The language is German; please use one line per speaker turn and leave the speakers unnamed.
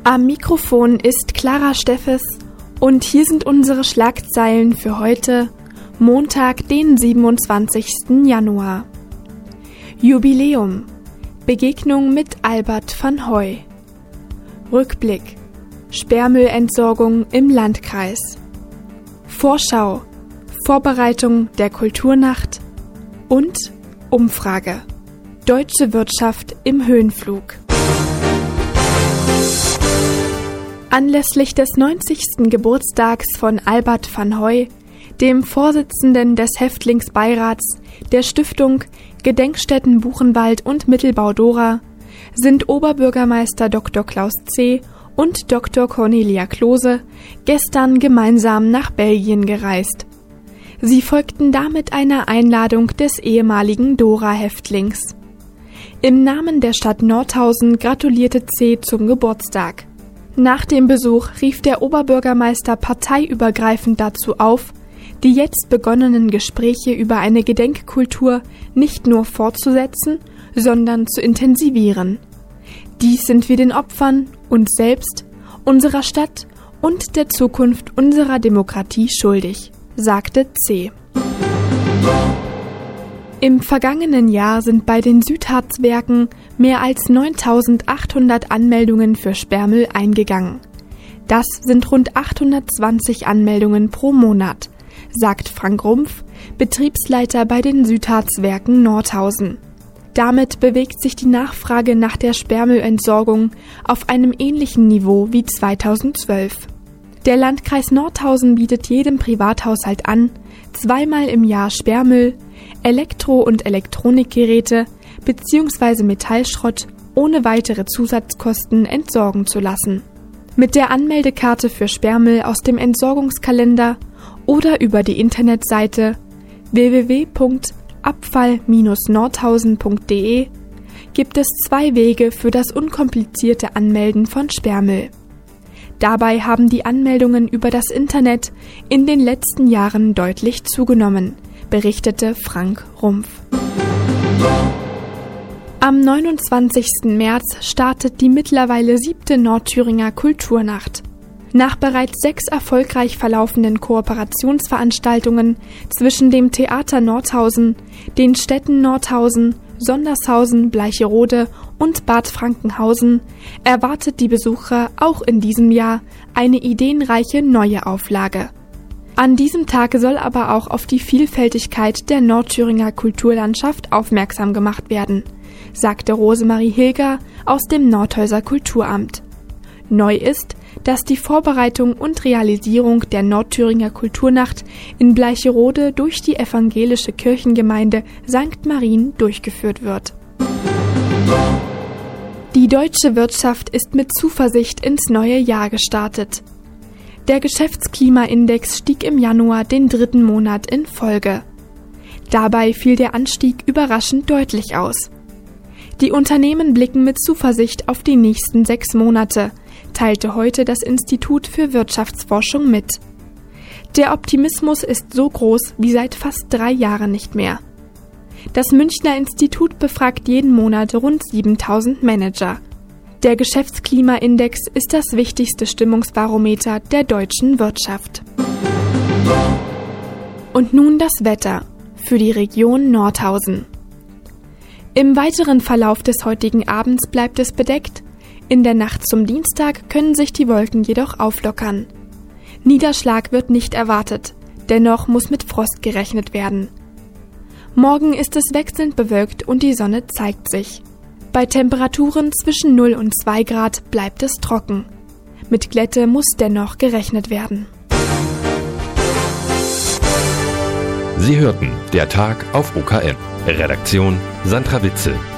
Am Mikrofon ist Clara Steffes und hier sind unsere Schlagzeilen für heute, Montag, den 27. Januar. Jubiläum. Begegnung mit Albert van Hoy. Rückblick. Sperrmüllentsorgung im Landkreis. Vorschau. Vorbereitung der Kulturnacht. Und Umfrage. Deutsche Wirtschaft im Höhenflug. Anlässlich des 90. Geburtstags von Albert van Hoy, dem Vorsitzenden des Häftlingsbeirats der Stiftung Gedenkstätten Buchenwald und Mittelbau Dora, sind Oberbürgermeister Dr. Klaus C. und Dr. Cornelia Klose gestern gemeinsam nach Belgien gereist. Sie folgten damit einer Einladung des ehemaligen Dora-Häftlings. Im Namen der Stadt Nordhausen gratulierte C. zum Geburtstag. Nach dem Besuch rief der Oberbürgermeister parteiübergreifend dazu auf, die jetzt begonnenen Gespräche über eine Gedenkkultur nicht nur fortzusetzen, sondern zu intensivieren. Dies sind wir den Opfern, uns selbst, unserer Stadt und der Zukunft unserer Demokratie schuldig, sagte C. Im vergangenen Jahr sind bei den Südharzwerken mehr als 9.800 Anmeldungen für Sperrmüll eingegangen. Das sind rund 820 Anmeldungen pro Monat, sagt Frank Rumpf, Betriebsleiter bei den Südharzwerken Nordhausen. Damit bewegt sich die Nachfrage nach der Sperrmüllentsorgung auf einem ähnlichen Niveau wie 2012. Der Landkreis Nordhausen bietet jedem Privathaushalt an, zweimal im Jahr Sperrmüll, Elektro- und Elektronikgeräte bzw. Metallschrott ohne weitere Zusatzkosten entsorgen zu lassen. Mit der Anmeldekarte für Sperrmüll aus dem Entsorgungskalender oder über die Internetseite www.abfall-nordhausen.de gibt es 2 Wege für das unkomplizierte Anmelden von Sperrmüll. Dabei haben die Anmeldungen über das Internet in den letzten Jahren deutlich zugenommen, berichtete Frank Rumpf. Am 29. März startet die mittlerweile 7. Nordthüringer Kulturnacht. Nach bereits 6 erfolgreich verlaufenden Kooperationsveranstaltungen zwischen dem Theater Nordhausen, den Städten Nordhausen, Sondershausen, Bleicherode und Bad Frankenhausen erwartet die Besucher auch in diesem Jahr eine ideenreiche neue Auflage. An diesem Tag soll aber auch auf die Vielfältigkeit der Nordthüringer Kulturlandschaft aufmerksam gemacht werden, sagte Rosemarie Hilger aus dem Nordhäuser Kulturamt. Neu ist, dass die Vorbereitung und Realisierung der Nordthüringer Kulturnacht in Bleicherode durch die evangelische Kirchengemeinde St. Marien durchgeführt wird. Die deutsche Wirtschaft ist mit Zuversicht ins neue Jahr gestartet. Der Geschäftsklimaindex stieg im Januar den 3. Monat in Folge. Dabei fiel der Anstieg überraschend deutlich aus. Die Unternehmen blicken mit Zuversicht auf die nächsten 6 Monate, teilte heute das Institut für Wirtschaftsforschung mit. Der Optimismus ist so groß wie seit fast 3 Jahren nicht mehr. Das Münchner Institut befragt jeden Monat rund 7.000 Manager. Der Geschäftsklimaindex ist das wichtigste Stimmungsbarometer der deutschen Wirtschaft. Und nun das Wetter für die Region Nordhausen. Im weiteren Verlauf des heutigen Abends bleibt es bedeckt. In der Nacht zum Dienstag können sich die Wolken jedoch auflockern. Niederschlag wird nicht erwartet, dennoch muss mit Frost gerechnet werden. Morgen ist es wechselnd bewölkt und die Sonne zeigt sich. Bei Temperaturen zwischen 0 und 2 Grad bleibt es trocken. Mit Glätte muss dennoch gerechnet werden.
Sie hörten der Tag auf OKM. Redaktion Sandra Witzel.